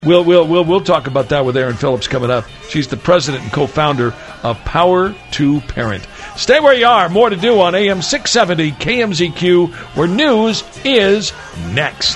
We'll talk about that with Erin Phillips coming up. She's the president and co-founder of Power to Parent. Stay where you are. More to do on AM 670 KMZQ, where news is next.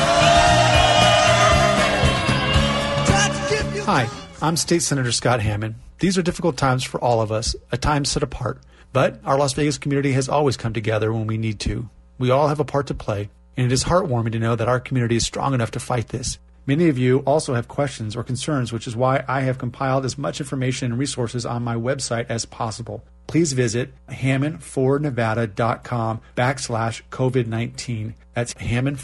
Hi, I'm State Senator Scott Hammond. These are difficult times for all of us, a time set apart. But our Las Vegas community has always come together when we need to. We all have a part to play, and it is heartwarming to know that our community is strong enough to fight this. Many of you also have questions or concerns, which is why I have compiled as much information and resources on my website as possible. Please visit hammond4nevada.com/COVID-19. That's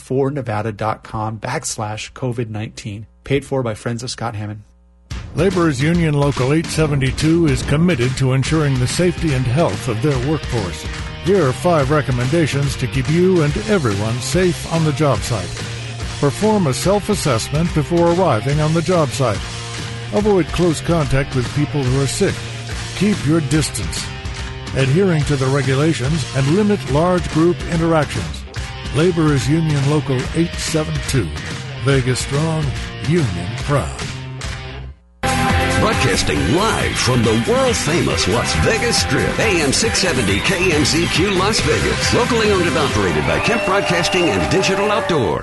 hammond4nevada.com/COVID-19. Paid for by Friends of Scott Hammond. Laborers Union Local 872 is committed to ensuring the safety and health of their workforce. Here are 5 recommendations to keep you and everyone safe on the job site. Perform a self-assessment before arriving on the job site. Avoid close contact with people who are sick. Keep your distance. Adhering to the regulations and limit large group interactions. Laborers Union Local 872. Vegas strong, union proud. Broadcasting live from the world-famous Las Vegas Strip, AM 670 KMZQ Las Vegas. Locally owned and operated by Kemp Broadcasting and Digital Outdoor.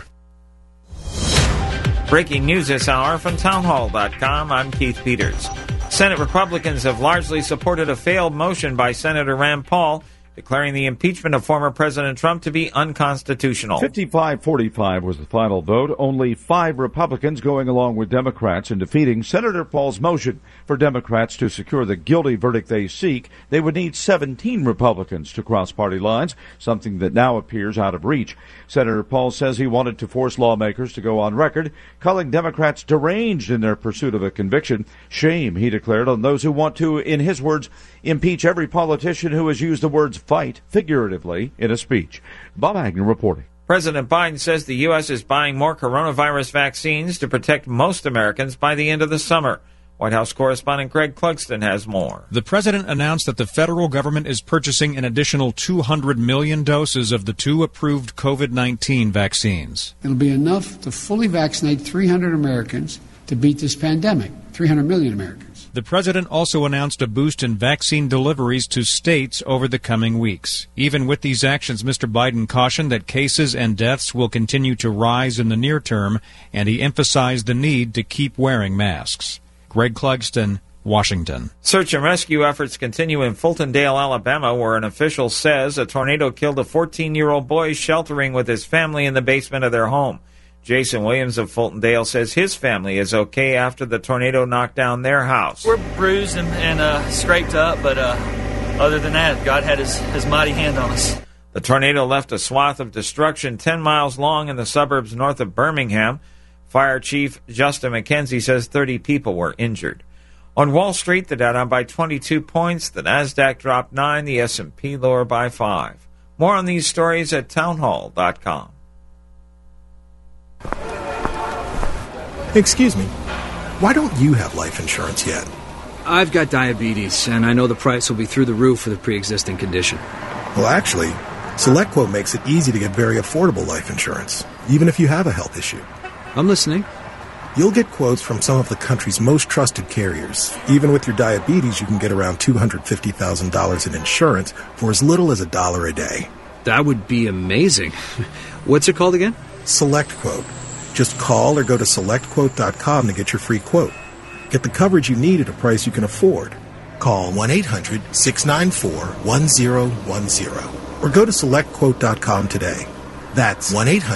Breaking news this hour from townhall.com. I'm Keith Peters. Senate Republicans have largely supported a failed motion by Senator Rand Paul declaring the impeachment of former President Trump to be unconstitutional. 55-45 was the final vote. Only 5 Republicans going along with Democrats in defeating Senator Paul's motion. For Democrats to secure the guilty verdict they seek, they would need 17 Republicans to cross party lines, something that now appears out of reach. Senator Paul says he wanted to force lawmakers to go on record, calling Democrats deranged in their pursuit of a conviction. Shame, he declared, on those who want to, in his words, impeach every politician who has used the words fight figuratively in a speech. Bob Agnew reporting. President Biden says the U.S. is buying more coronavirus vaccines to protect most Americans by the end of the summer. White House correspondent Greg Clugston has more. The president announced that the federal government is purchasing an additional 200 million doses of the 2 approved COVID-19 vaccines. It'll be enough to fully vaccinate 300 Americans to beat this pandemic, 300 million Americans. The president also announced a boost in vaccine deliveries to states over the coming weeks. Even with these actions, Mr. Biden cautioned that cases and deaths will continue to rise in the near term, and he emphasized the need to keep wearing masks. Greg Clugston, Washington. Search and rescue efforts continue in Fultondale, Alabama, where an official says a tornado killed a 14-year-old boy sheltering with his family in the basement of their home. Jason Williams of Fultondale says his family is okay after the tornado knocked down their house. We're bruised and scraped up, but other than that, God had his mighty hand on us. The tornado left a swath of destruction 10 miles long in the suburbs north of Birmingham. Fire Chief Justin McKenzie says 30 people were injured. On Wall Street, the Dow down by 22 points, the Nasdaq dropped 9, the S&P lower by 5. More on these stories at townhall.com. Excuse me, why don't you have life insurance yet? I've got diabetes, and I know the price will be through the roof for the pre-existing condition. Well, actually, SelectQuote makes it easy to get very affordable life insurance, even if you have a health issue. I'm listening. You'll get quotes from some of the country's most trusted carriers. Even with your diabetes, you can get around $250,000 in insurance for as little as $1 a day. That would be amazing. What's it called again? SelectQuote. Just call or go to SelectQuote.com to get your free quote. Get the coverage you need at a price you can afford. Call 1-800-694-1010 or go to SelectQuote.com today. That's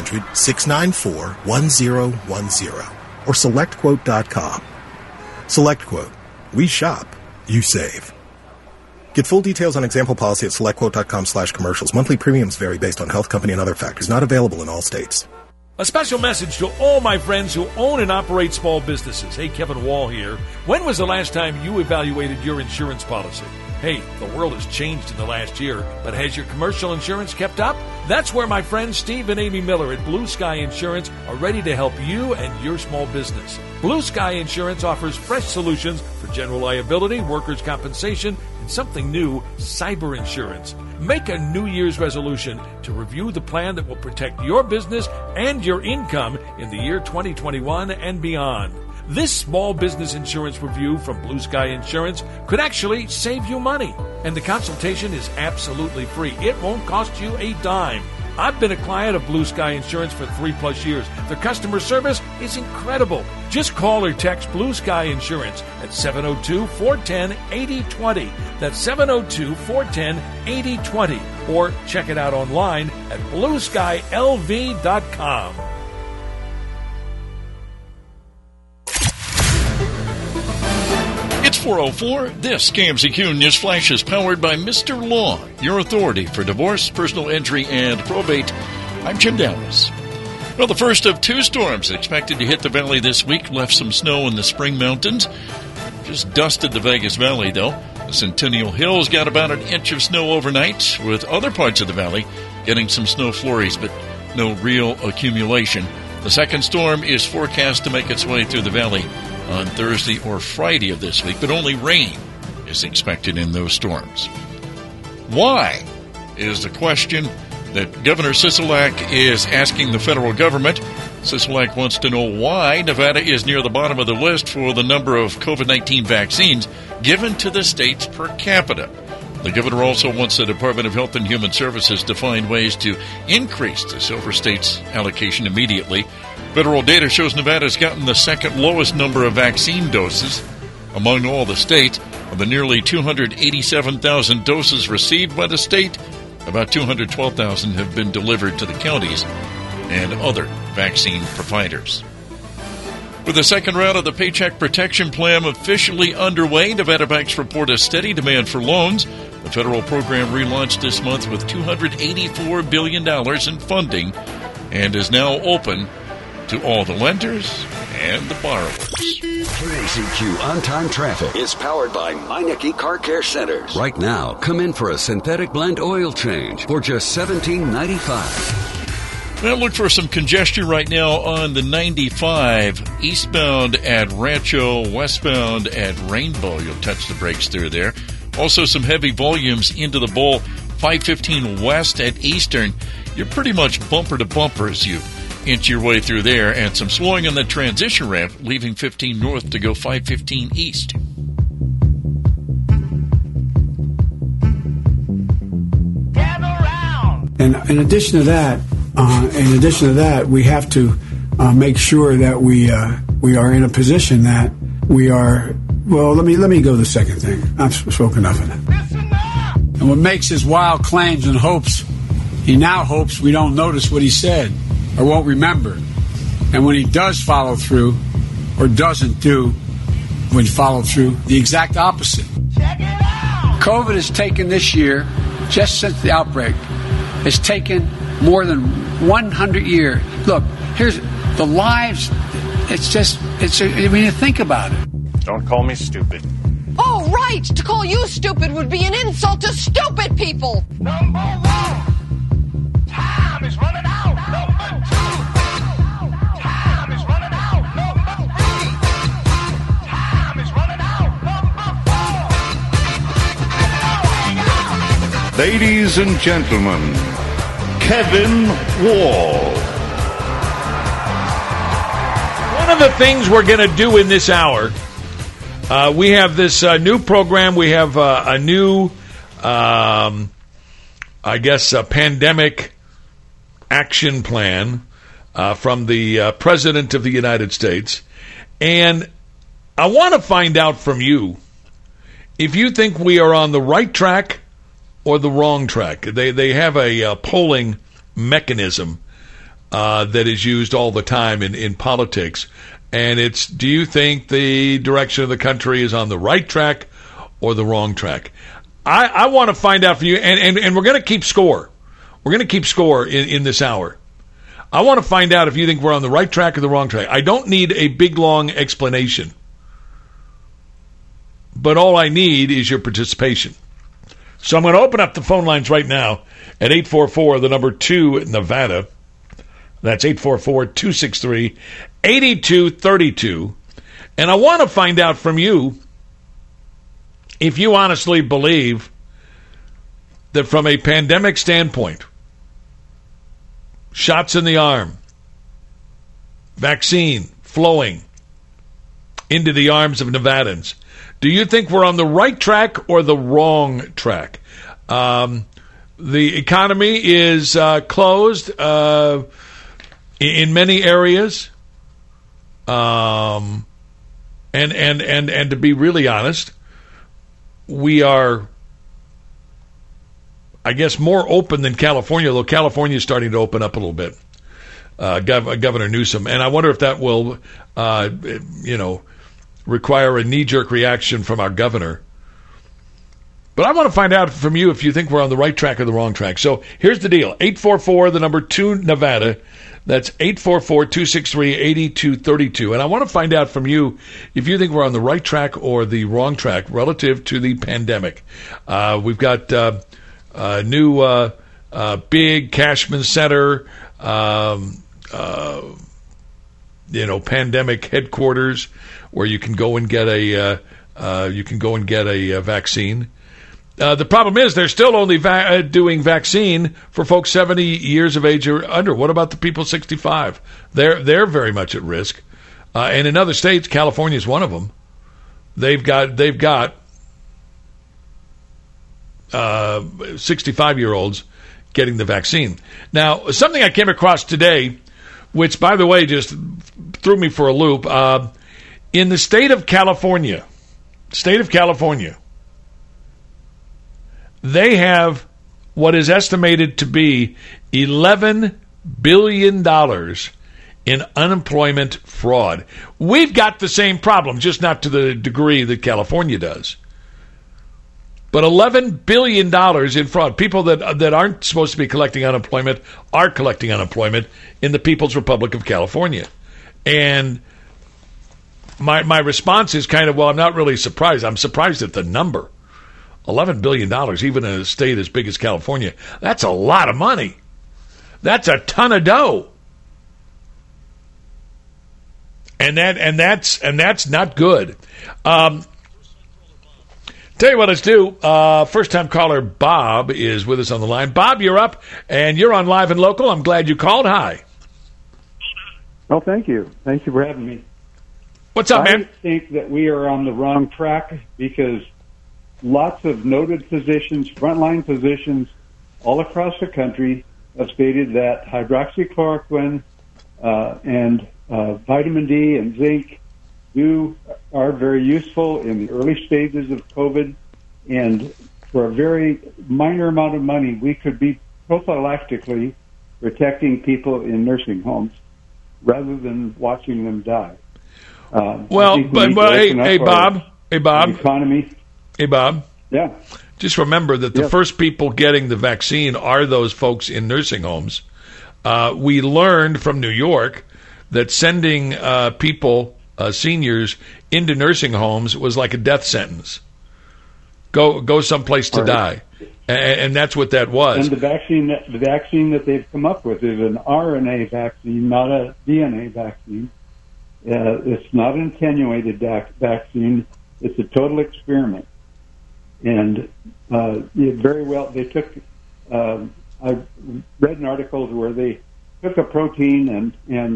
1-800-694-1010 or SelectQuote.com. SelectQuote. We shop. You save. Get full details on example policy at SelectQuote.com/commercials. Monthly premiums vary based on health, company, and other factors. Not available in all states. A special message to all my friends who own and operate small businesses. Hey, Kevin Wall here. When was the last time you evaluated your insurance policy? Hey, the world has changed in the last year, but has your commercial insurance kept up? That's where my friends Steve and Amy Miller at Blue Sky Insurance are ready to help you and your small business. Blue Sky Insurance offers fresh solutions for general liability, workers' compensation, and something new, cyber insurance. Make a New Year's resolution to review the plan that will protect your business and your income in the year 2021 and beyond. This small business insurance review from Blue Sky Insurance could actually save you money. And the consultation is absolutely free. It won't cost you a dime. I've been a client of Blue Sky Insurance for 3+ years. Their customer service is incredible. Just call or text Blue Sky Insurance at 702-410-8020. That's 702-410-8020. Or check it out online at blueskylv.com. It's 4:04. This KMZQ News Flash is powered by Mr. Law, your authority for divorce, personal injury, and probate. I'm Jim Dallas. Well, the first of 2 storms expected to hit the valley this week left some snow in the Spring Mountains. Just dusted the Vegas Valley, though. The Centennial Hills got about an inch of snow overnight, with other parts of the valley getting some snow flurries, but no real accumulation. The second storm is forecast to make its way through the valley on Thursday or Friday of this week, but only rain is expected in those storms. Why is the question that Governor Sisolak is asking the federal government. Sisolak wants to know why Nevada is near the bottom of the list for the number of COVID-19 vaccines given to the states per capita. The governor also wants the Department of Health and Human Services to find ways to increase the Silver State's allocation immediately. Federal data shows Nevada's gotten the second lowest number of vaccine doses among all the states. Of the nearly 287,000 doses received by the state, about 212,000 have been delivered to the counties and other vaccine providers. With the second round of the Paycheck Protection Plan officially underway, Nevada banks report a steady demand for loans. The federal program relaunched this month with $284 billion in funding and is now open to all the lenders and the borrowers. KMZQ On-Time Traffic is powered by Meineke Car Care Centers. Right now, come in for a synthetic blend oil change for just $17.95. Now look for some congestion right now on the 95, eastbound at Rancho, westbound at Rainbow. You'll touch the brakes through there. Also some heavy volumes into the bowl, 515 west at Eastern. You're pretty much bumper to bumper as you inch your way through there, and some slowing on the transition ramp, leaving 15 north to go 515 east. And in addition to that, we have to make sure that we are in a position that we are. Well, let me go to the second thing. I've spoken enough of it. And what makes his wild claims and hopes, he now hopes we don't notice what he said or won't remember. And when he does follow through or doesn't do when he followed through, the exact opposite. Check it out! COVID has taken this year, just since the outbreak, has taken more than 100 years. Look, here's the lives. When you think about it. Don't call me stupid. Oh, right! To call you stupid would be an insult to stupid people! Number 1, time is running out. Number 2, time is running out. Number 3, time is running out. Number 4. Ladies and gentlemen, Kevin Wall. One of the things we're going to do in this hour, we have this new program. We have a new, pandemic action plan from the President of the United States. And I want to find out from you if you think we are on the right track or the wrong track. They have a polling mechanism that is used all the time in politics. And it's, do you think the direction of the country is on the right track or the wrong track? I want to find out for you, and we're going to keep score. We're going to keep score in this hour. I want to find out if you think we're on the right track or the wrong track. I don't need a big, long explanation. But all I need is your participation. So I'm going to open up the phone lines right now at 844, the number 2, Nevada. That's 844-263-8232. And I want to find out from you if you honestly believe that from a pandemic standpoint, shots in the arm, vaccine flowing into the arms of Nevadans, do you think we're on the right track or the wrong track? The economy is closed in many areas, and to be really honest, we are, I guess, more open than California, though California is starting to open up a little bit. Governor Newsom, and I wonder if that will, require a knee-jerk reaction from our governor. But I want to find out from you if you think we're on the right track or the wrong track. So here's the deal. 844, the number 2 Nevada. That's 844-263-8232. And I want to find out from you if you think we're on the right track or the wrong track relative to the pandemic. We've got new big Cashman Center, pandemic headquarters where you can go and get a vaccine. The problem is they're still only doing vaccine for folks 70 years of age or under. What about the people 65? They're very much at risk. And in other states, California is one of them. They've got 65-year-olds getting the vaccine. Now, something I came across today, which, by the way, just threw me for a loop. In the state of California, they have what is estimated to be $11 billion in unemployment fraud. We've got the same problem, just not to the degree that California does. But $11 billion in fraud. People that aren't supposed to be collecting unemployment are collecting unemployment in the People's Republic of California. And my response is kind of, well, I'm not really surprised. I'm surprised at the number. $11 billion, even in a state as big as California. That's a lot of money. That's a ton of dough. And that's not good. Tell you what, let's do. First-time caller Bob is with us on the line. Bob, you're up, and you're on Live and Local. I'm glad you called. Hi. Well, thank you. Thank you for having me. What's up, man? I think that we are on the wrong track because lots of noted physicians, frontline physicians, all across the country have stated that hydroxychloroquine and vitamin D and zinc are very useful in the early stages of COVID, and for a very minor amount of money, we could be prophylactically protecting people in nursing homes rather than watching them die. Hey, Bob. Economy. Hey, Bob. Yeah. Just remember that the first people getting the vaccine are those folks in nursing homes. We learned from New York that sending people, seniors, into nursing homes was like a death sentence. Go someplace to die. And that's what that was. And the vaccine that they've come up with is an RNA vaccine, not a DNA vaccine. It's not an attenuated vaccine. It's a total experiment. And very well, they took. I read an article where they took a protein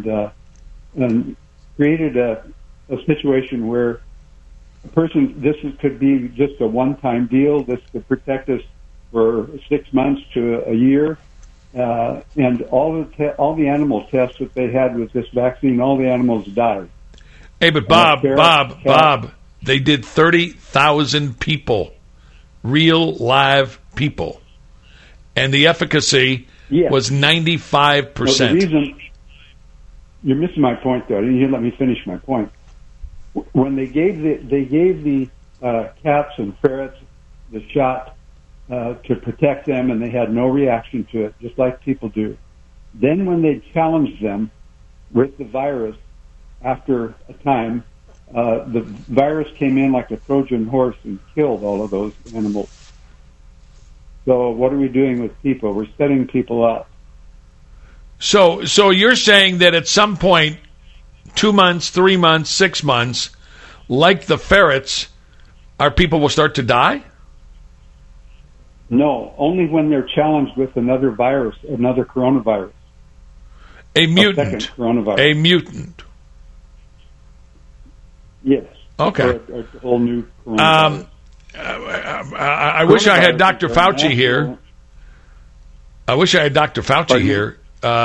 and created a situation where a person. Could be just a one-time deal. This could protect us for 6 months to a year. And all the animal tests that they had with this vaccine, all the animals died. Hey, but Bob, they did 30,000 people, real live people, and the efficacy was 95%. Well, the reason you're missing my point, though. You let me finish my point. When they gave the cats and ferrets the shot to protect them, and they had no reaction to it, just like people do. Then when they challenged them with the virus, after a time, the virus came in like a Trojan horse and killed all of those animals. So what are we doing with people? We're setting people up. So you're saying that at some point, 2 months, 3 months, 6 months, like the ferrets, our people will start to die? No, only when they're challenged with another virus, another coronavirus. A mutant. second coronavirus. A mutant. Yes. Okay. Or a whole new coronavirus. I wish I had Dr. Fauci here. I wish I had Dr. Fauci here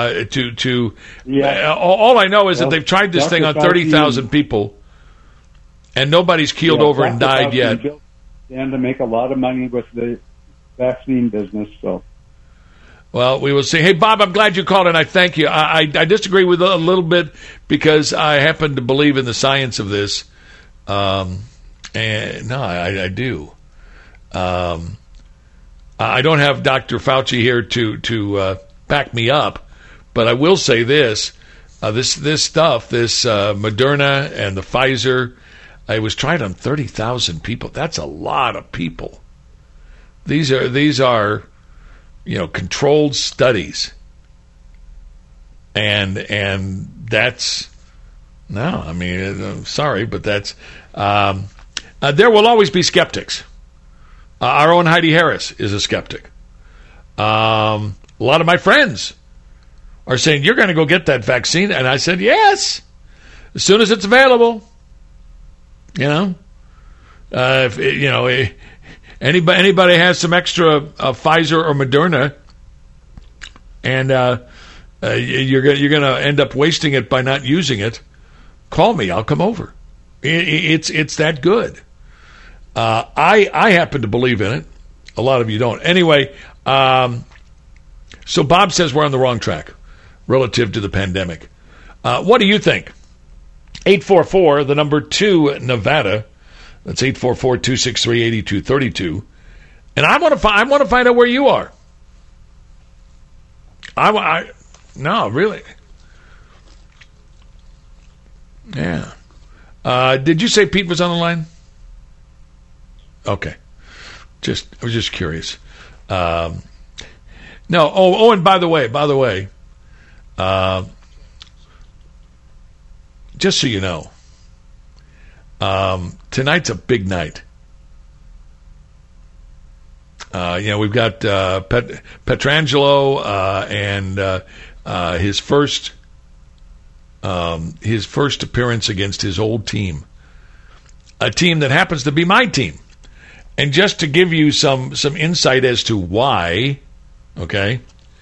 all I know is that they've tried this thing on 30,000 people, and nobody's keeled over and died yet. And to make a lot of money with the vaccine business, so. Well, we will see. Hey, Bob, I'm glad you called, and I thank you. I disagree with a little bit because I happen to believe in the science of this. And no, I do. I don't have Dr. Fauci here to back me up, but I will say this: this stuff, this Moderna and the Pfizer, it was tried on 30,000 people. That's a lot of people. These are controlled studies, and that's no. I mean, I'm sorry, but that's there will always be skeptics. Our own Heidi Harris is a skeptic. A lot of my friends are saying, you're going to go get that vaccine. And I said, yes, as soon as it's available. If anybody has some extra Pfizer or Moderna, and you're going to end up wasting it by not using it, call me. I'll come over. It's that good. I happen to believe in it. A lot of you don't. Anyway, so Bob says we're on the wrong track relative to the pandemic. What do you think? 844, the number 2, Nevada. That's 844-263-8232. And I want to find out where you are. No, really. Yeah. Did you say Pete was on the line? Okay. I was just curious. No. Oh, and by the way, just so you know, tonight's a big night. We've got Petrangelo and his first appearance against his old team, a team that happens to be my team. And just to give you some insight as to why, okay,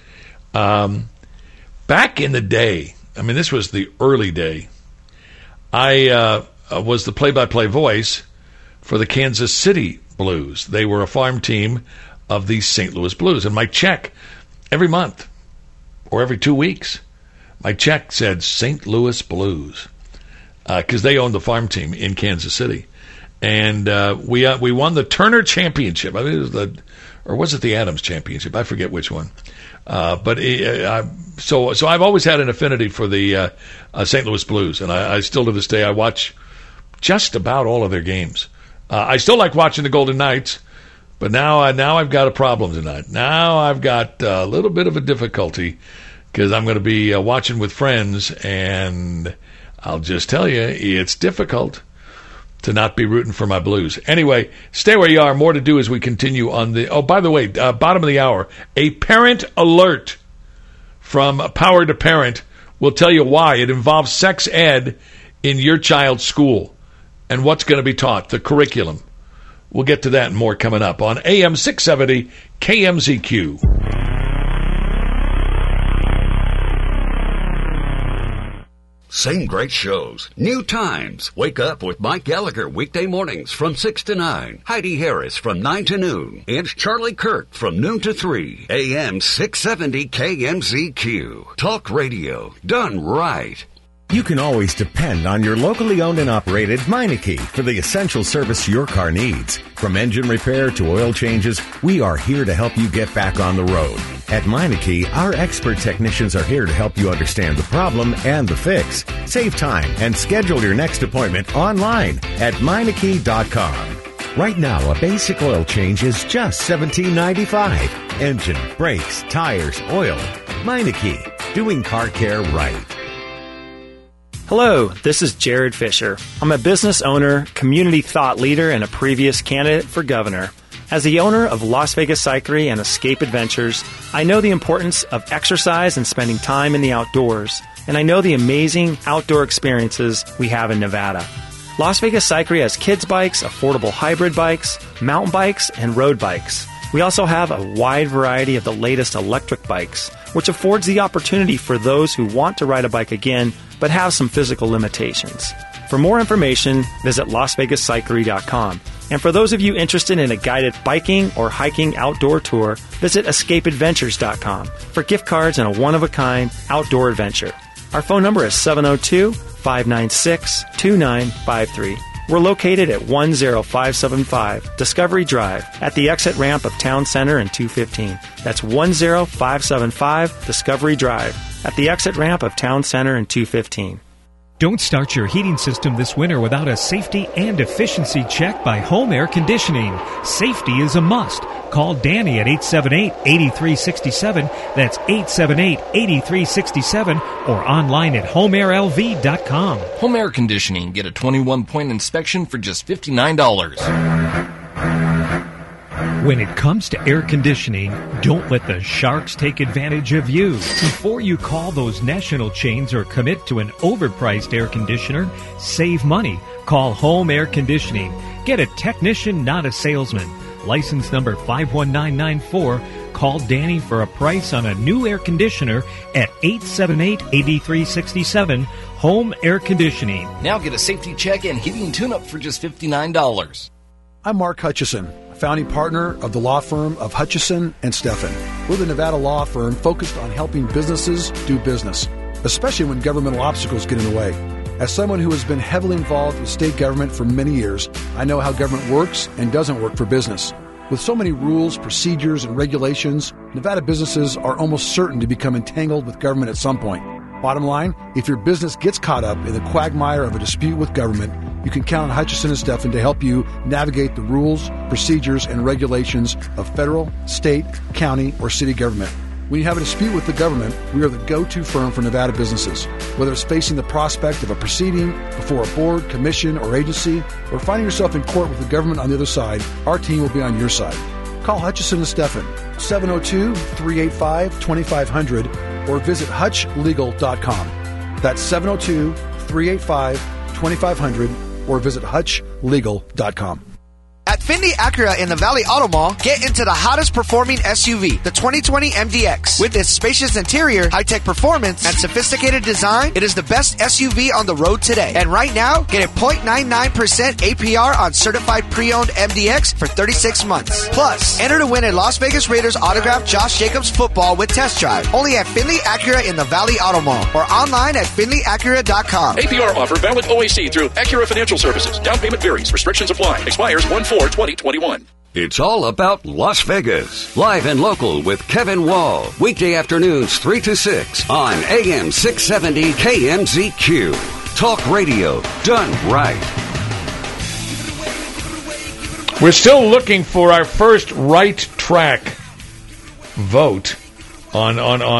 back in the day, I mean, this was the early day, I was the play-by-play voice for the Kansas City Blues. They were a farm team of the St. Louis Blues. And my check, every month or every 2 weeks, my check said St. Louis Blues because they owned the farm team in Kansas City. And we won the Turner Championship. I think it was was it the Adams Championship? I forget which one. So I've always had an affinity for the St. Louis Blues, and I still to this day I watch just about all of their games. I still like watching the Golden Knights, but now I've got a problem tonight. Now I've got a little bit of a difficulty because I'm going to be watching with friends, and I'll just tell you, it's difficult to not be rooting for my Blues. Anyway, stay where you are. More to do as we continue on the... Oh, by the way, bottom of the hour, a parent alert from Power to Parent will tell you why. It involves sex ed in your child's school and what's going to be taught, the curriculum. We'll get to that and more coming up on AM 670 KMZQ. Same great shows, new times. Wake up with Mike Gallagher weekday mornings from 6 to 9. Heidi Harris from 9 to noon. And Charlie Kirk from noon to 3. AM 670 KMZQ. Talk radio done right. You can always depend on your locally owned and operated Meineke for the essential service your car needs. From engine repair to oil changes, we are here to help you get back on the road. At Meineke, our expert technicians are here to help you understand the problem and the fix. Save time and schedule your next appointment online at Meineke.com. Right now, a basic oil change is just $17.95. Engine, brakes, tires, oil. Meineke, doing car care right. Hello, this is Jared Fisher. I'm a business owner, community thought leader, and a previous candidate for governor. As the owner of Las Vegas Cyclery and Escape Adventures, I know the importance of exercise and spending time in the outdoors, and I know the amazing outdoor experiences we have in Nevada. Las Vegas Cyclery has kids bikes, affordable hybrid bikes, mountain bikes, and road bikes. We also have a wide variety of the latest electric bikes, which affords the opportunity for those who want to ride a bike again but have some physical limitations. For more information, visit LasVegasCyclery.com. And for those of you interested in a guided biking or hiking outdoor tour, visit EscapeAdventures.com for gift cards and a one-of-a-kind outdoor adventure. Our phone number is 702-596-2953. We're located at 10575 Discovery Drive at the exit ramp of Town Center and 215. That's 10575 Discovery Drive at the exit ramp of Town Center and 215. Don't start your heating system this winter without a safety and efficiency check by Home Air Conditioning. Safety is a must. Call Danny at 878-8367. That's 878-8367 or online at homeairlv.com. Home Air Conditioning. Get a 21-point inspection for just $59. When it comes to air conditioning, don't let the sharks take advantage of you. Before you call those national chains or commit to an overpriced air conditioner, save money. Call Home Air Conditioning. Get a technician, not a salesman. License number 51994. Call Danny for a price on a new air conditioner at 878-8367. Home Air Conditioning. Now get a safety check and heating tune-up for just $59. I'm Mark Hutchison, founding partner of the law firm of Hutchison and Steffen. We're the Nevada law firm focused on helping businesses do business, especially when governmental obstacles get in the way. As someone who has been heavily involved with state government for many years, I know how government works and doesn't work for business. With so many rules, procedures, and regulations, Nevada businesses are almost certain to become entangled with government at some point. Bottom line, if your business gets caught up in the quagmire of a dispute with government, you can count on Hutchison and Steffen to help you navigate the rules, procedures, and regulations of federal, state, county, or city government. When you have a dispute with the government, we are the go-to firm for Nevada businesses. Whether it's facing the prospect of a proceeding before a board, commission, or agency, or finding yourself in court with the government on the other side, our team will be on your side. Call Hutchison and Steffen, 702-385-2500, or visit hutchlegal.com. That's 702-385-2500, or visit hutchlegal.com. At Findlay Acura in the Valley Auto Mall, get into the hottest performing SUV, the 2020 MDX. With its spacious interior, high-tech performance, and sophisticated design, it is the best SUV on the road today. And right now, get a 0.99% APR on certified pre-owned MDX for 36 months. Plus, enter to win a Las Vegas Raiders autographed Josh Jacobs football with test drive. Only at Findlay Acura in the Valley Auto Mall or online at FindlayAcura.com. APR offer valid OAC through Acura Financial Services. Down payment varies. Restrictions apply. Expires 1/4/2021. It's all about Las Vegas. Live and local with Kevin Wall. Weekday afternoons 3 to 6 on AM 670 KMZQ. Talk radio done right. We're still looking for our first right track vote on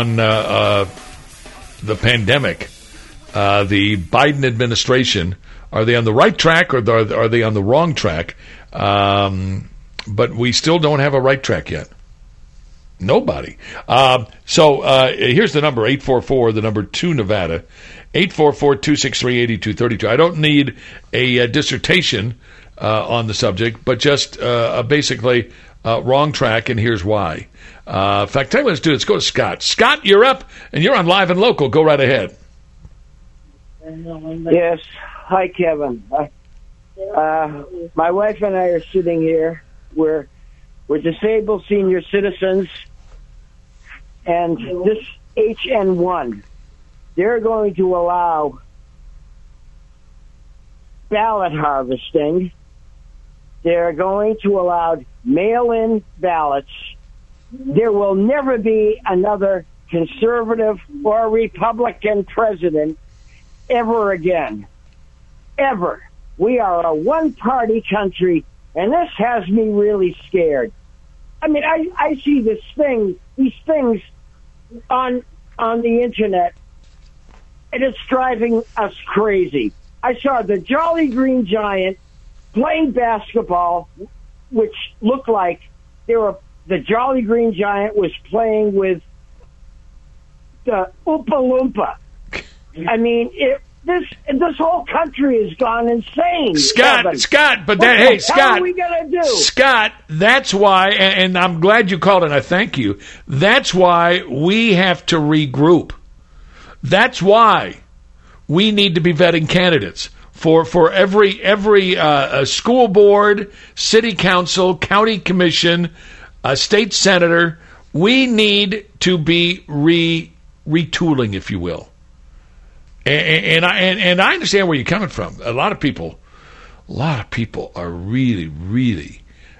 the pandemic. The Biden administration, are they on the right track or are they on the wrong track? But we still don't have a right track yet. Nobody. So here's the number, 844, the number 2 Nevada, 844-263-8232. I don't need a dissertation on the subject, but just basically wrong track, and here's why. In fact, tell you what, let's do. Let's go to Scott. Scott, you're up, and you're on Live and Local. Go right ahead. Yes. Hi, Kevin. My wife and I are sitting here. We're disabled senior citizens, and this HN1, they're going to allow ballot harvesting. They're going to allow mail-in ballots. There will never be another conservative or Republican president ever again. Ever. We are a one-party country, and this has me really scared. I mean, I see these things on the internet, and it's driving us crazy. I saw the Jolly Green Giant playing basketball, which looked like the Jolly Green Giant was playing with the Oompa Loompa. I mean, this whole country has gone insane. Scott, but what the Scott, hell are we gonna do? Scott, that's why, and I'm glad you called and I thank you. That's why we have to regroup. That's why we need to be vetting candidates for every school board, city council, county commission, state senator. We need to be retooling, if you will. And I understand where you're coming from. A lot of people are really, really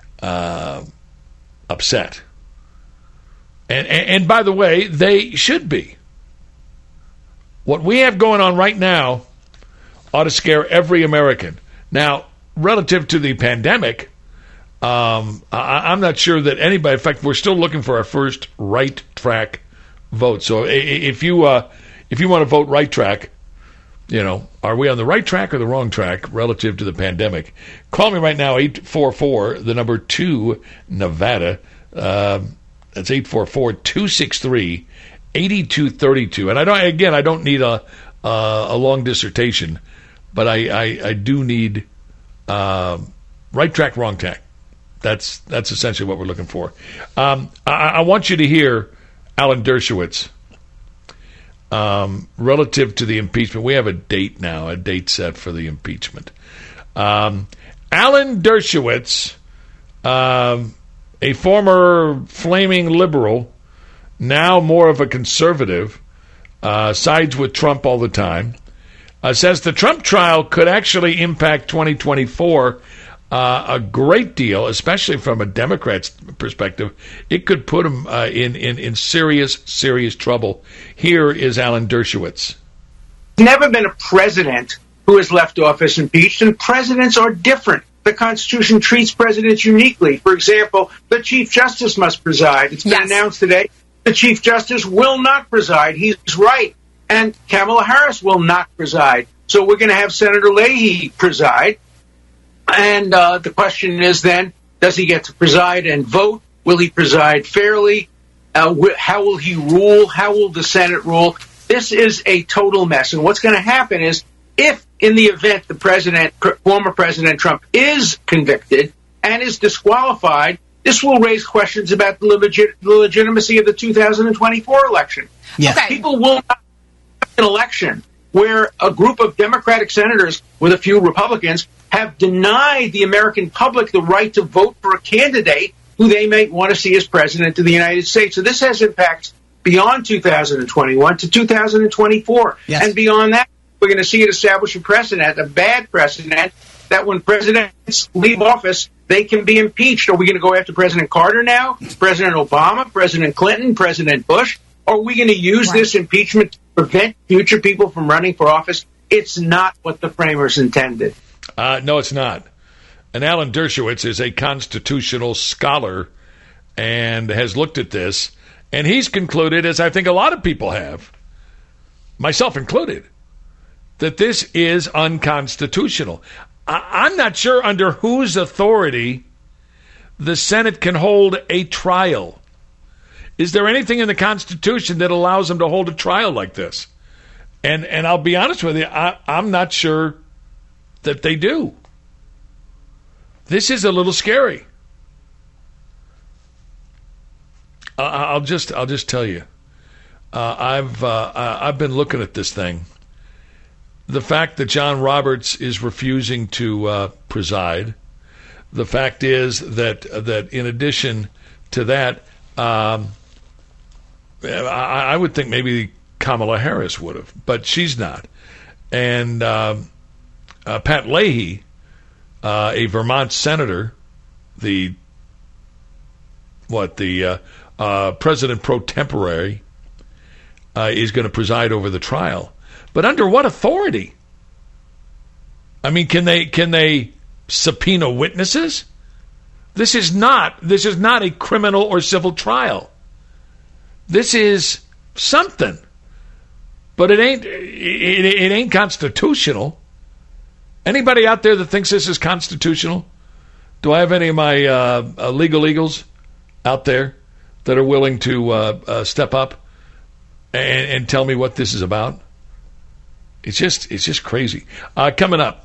upset. And by the way, they should be. What we have going on right now ought to scare every American. Now, relative to the pandemic, I'm not sure that anybody. In fact, we're still looking for our first right track vote. So if you want to vote right track, are we on the right track or the wrong track relative to the pandemic? Call me right now, 844, the number 2, Nevada. That's 844-263-8232. And I don't need a long dissertation, but I do need right track, wrong track. That's essentially what we're looking for. I want you to hear Alan Dershowitz. Relative to the impeachment, we have a date set for the impeachment. Alan Dershowitz, a former flaming liberal, now more of a conservative, sides with Trump all the time, says the Trump trial could actually impact 2024 a great deal, especially from a Democrat's perspective. It could put him in serious trouble. Here is Alan Dershowitz. There's never been a president who has left office impeached, and presidents are different. The Constitution treats presidents uniquely. For example, the Chief Justice must preside. It's been announced today the Chief Justice will not preside. He's right. And Kamala Harris will not preside. So we're going to have Senator Leahy preside. And the question is then, does he get to preside and vote? Will he preside fairly? How will he rule? How will the Senate rule? This is a total mess. And what's going to happen is, if in the event the former President Trump is convicted and is disqualified, this will raise questions about the legitimacy of the 2024 election. Yes. Okay. People will not have an election where a group of Democratic senators with a few Republicans have denied the American public the right to vote for a candidate who they may want to see as president of the United States. So this has impacts beyond 2021 to 2024. Yes. And beyond that, we're going to see it establish a precedent, a bad precedent, that when presidents leave office, they can be impeached. Are we going to go after President Carter now, President Obama, President Clinton, President Bush? Or are we going to use this impeachment to prevent future people from running for office? It's not what the framers intended. No, it's not. And Alan Dershowitz is a constitutional scholar and has looked at this, and he's concluded, as I think a lot of people have, myself included, that this is unconstitutional. I'm not sure under whose authority the Senate can hold a trial. Is there anything in the Constitution that allows them to hold a trial like this? And I'll be honest with you, I'm not sure that they do. This is a little scary. I'll just tell you. I've been looking at this thing. The fact that John Roberts is refusing to preside. The fact is that in addition to that, I would think maybe Kamala Harris would have, but she's not. And Pat Leahy, a Vermont senator, the president pro tempore, is going to preside over the trial. But under what authority? I mean, can they subpoena witnesses? This is not a criminal or civil trial. This is something. But it ain't constitutional. Anybody out there that thinks this is constitutional? Do I have any of my legal eagles out there that are willing to step up and tell me what this is about? It's just crazy. Coming up,